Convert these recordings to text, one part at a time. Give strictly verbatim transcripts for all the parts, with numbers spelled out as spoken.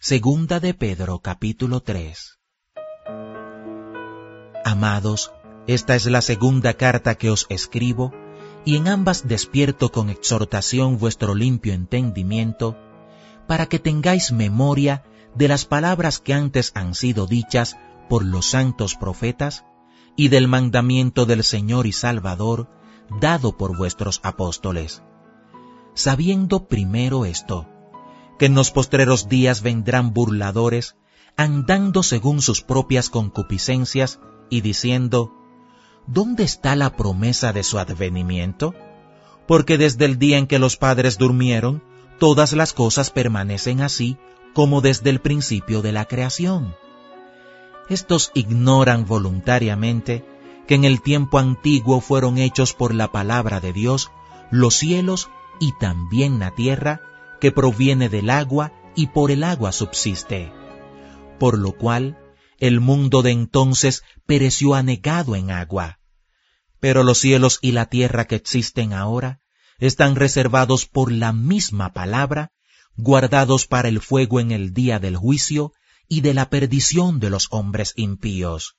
Segunda de Pedro, capítulo tres. Amados, esta es la segunda carta que os escribo, y en ambas despierto con exhortación vuestro limpio entendimiento, para que tengáis memoria de las palabras que antes han sido dichas por los santos profetas, y del mandamiento del Señor y Salvador, dado por vuestros apóstoles. Sabiendo primero esto, que en los postreros días vendrán burladores, andando según sus propias concupiscencias, y diciendo, ¿dónde está la promesa de su advenimiento? Porque desde el día en que los padres durmieron, todas las cosas permanecen así, como desde el principio de la creación. Estos ignoran voluntariamente que en el tiempo antiguo fueron hechos por la palabra de Dios los cielos y también la tierra, que proviene del agua y por el agua subsiste. Por lo cual, el mundo de entonces pereció anegado en agua. Pero los cielos y la tierra que existen ahora están reservados por la misma palabra, guardados para el fuego en el día del juicio y de la perdición de los hombres impíos.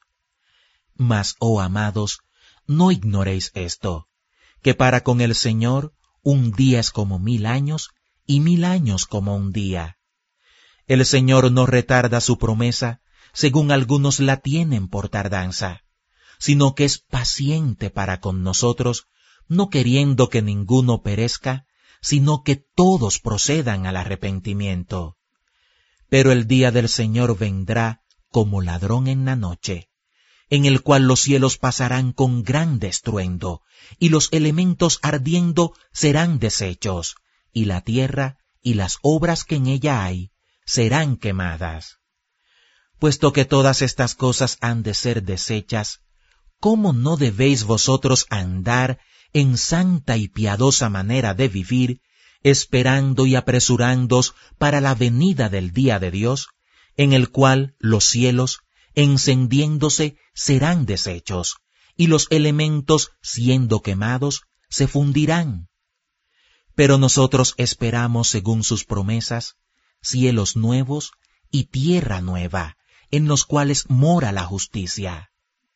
Mas, oh amados, no ignoréis esto, que para con el Señor un día es como mil años, y mil años como un día. El Señor no retarda su promesa, según algunos la tienen por tardanza, sino que es paciente para con nosotros, no queriendo que ninguno perezca, sino que todos procedan al arrepentimiento. Pero el día del Señor vendrá como ladrón en la noche, en el cual los cielos pasarán con gran estruendo, y los elementos ardiendo serán deshechos, y la tierra y las obras que en ella hay serán quemadas. Puesto que todas estas cosas han de ser deshechas, ¿cómo no debéis vosotros andar en santa y piadosa manera de vivir, esperando y apresurándoos para la venida del día de Dios, en el cual los cielos, encendiéndose, serán deshechos, y los elementos, siendo quemados, se fundirán? Pero nosotros esperamos, según sus promesas, cielos nuevos y tierra nueva, en los cuales mora la justicia.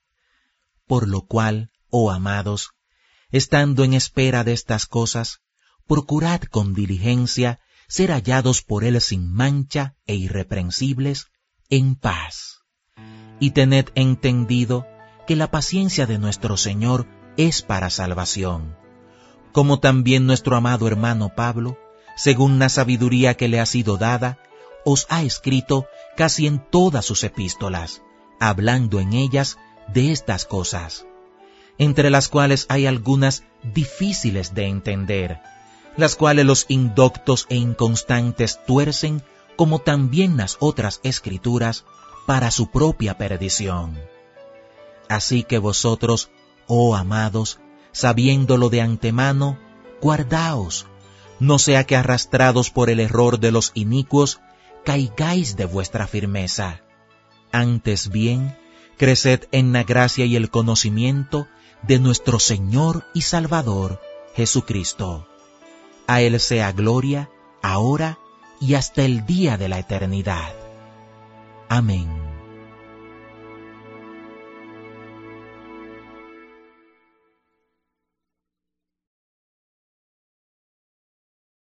Por lo cual, oh amados, estando en espera de estas cosas, procurad con diligencia ser hallados por Él sin mancha e irreprensibles, en paz. Y tened entendido que la paciencia de nuestro Señor es para salvación, como también nuestro amado hermano Pablo, según la sabiduría que le ha sido dada, os ha escrito casi en todas sus epístolas, hablando en ellas de estas cosas, entre las cuales hay algunas difíciles de entender, las cuales los indoctos e inconstantes tuercen, como también las otras escrituras, para su propia perdición. Así que vosotros, oh amados, sabiéndolo de antemano, guardaos, no sea que arrastrados por el error de los inicuos, caigáis de vuestra firmeza. Antes bien, creced en la gracia y el conocimiento de nuestro Señor y Salvador, Jesucristo. A Él sea gloria, ahora y hasta el día de la eternidad. Amén.